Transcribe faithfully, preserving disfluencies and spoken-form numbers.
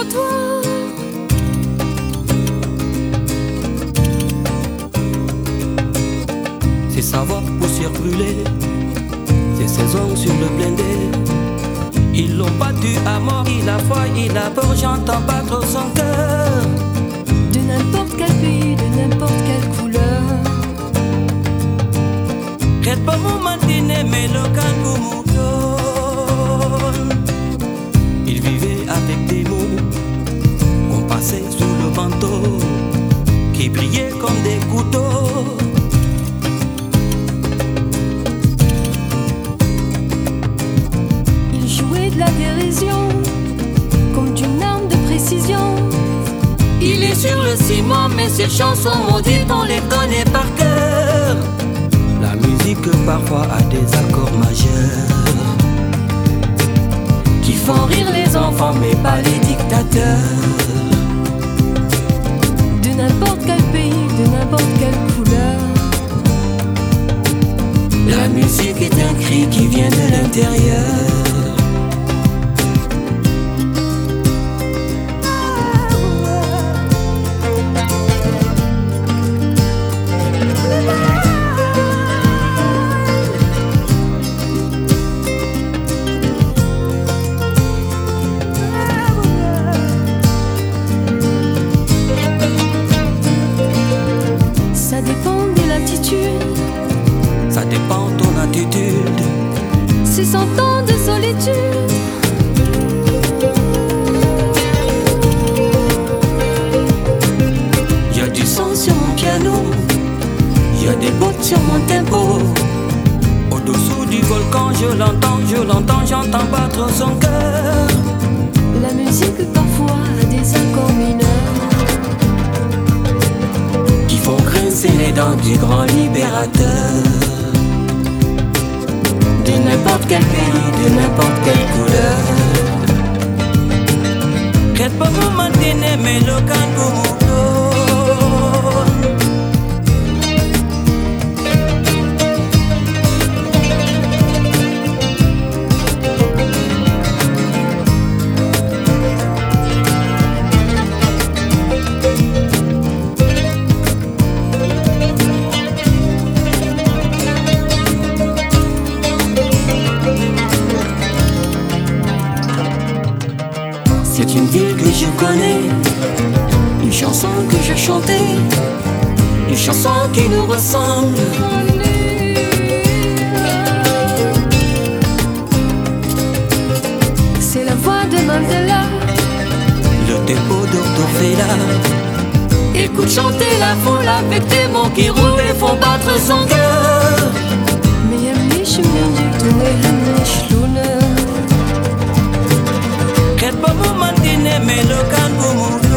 toi. C'est sa voix poussière brûlée, c'est ses ongles sur le blindé. Ils l'ont battu à mort, il a froid, il a peur, j'entends battre son cœur. De n'importe quel pays, de n'importe quelle couleur. Red pas mon matinée, mais le cango moutonne. Il vivait avec des mots qu'on passait sous le manteau, qui brillaient comme des couteaux. Il jouait de la dérision comme d'une arme de précision. Il est sur le ciment, mais ses chansons maudites, on les connaît par cœur. La musique parfois a des accords majeurs qui font rire les enfants, mais pas les dictateurs. De n'importe quel pays, de n'importe quelle couleur. La musique est un cri qui vient de l'intérieur. Ça dépend de l'attitude, Ça dépend de ton attitude. c'est cent ans de solitude. Y a du son sur mon piano, y a des bottes sur mon tempo. Au-dessous du volcan, je l'entends, je l'entends, j'entends battre son cœur. La musique parfois a des accords mineurs Qui font grincer les dents du grand libérateur. De n'importe quel pays, de n'importe quelle couleur. Red pas vous maintenez, mais le cango moutonne. C'est une ville que je connais, une chanson que je chantais, une chanson qui nous ressemble. C'est la voix de Mandela. Le tempo d'Ortofela. Écoute chanter la foule avec des mots qui roulent et font battre son cœur. Mir mich mir du nicht lohne. Red pas vous maintenez, mais le cango moutonne.